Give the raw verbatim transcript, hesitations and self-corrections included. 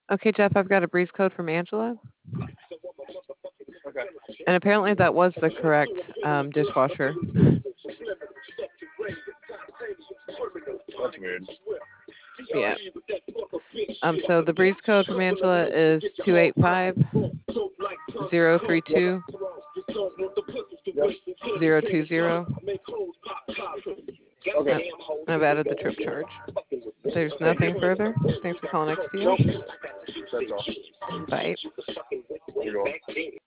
Okay, Jeff, I've got a breeze code from Angela, Okay. and apparently that was the correct um, dishwasher. That's weird. Yeah. Um. So the breeze code from Angela is two eight five zero three two Yep. zero two zero. Okay. And I've added the trip charge. There's Thank nothing you. further. Thanks for calling X P O. Nope. That's all. Bye. You're welcome.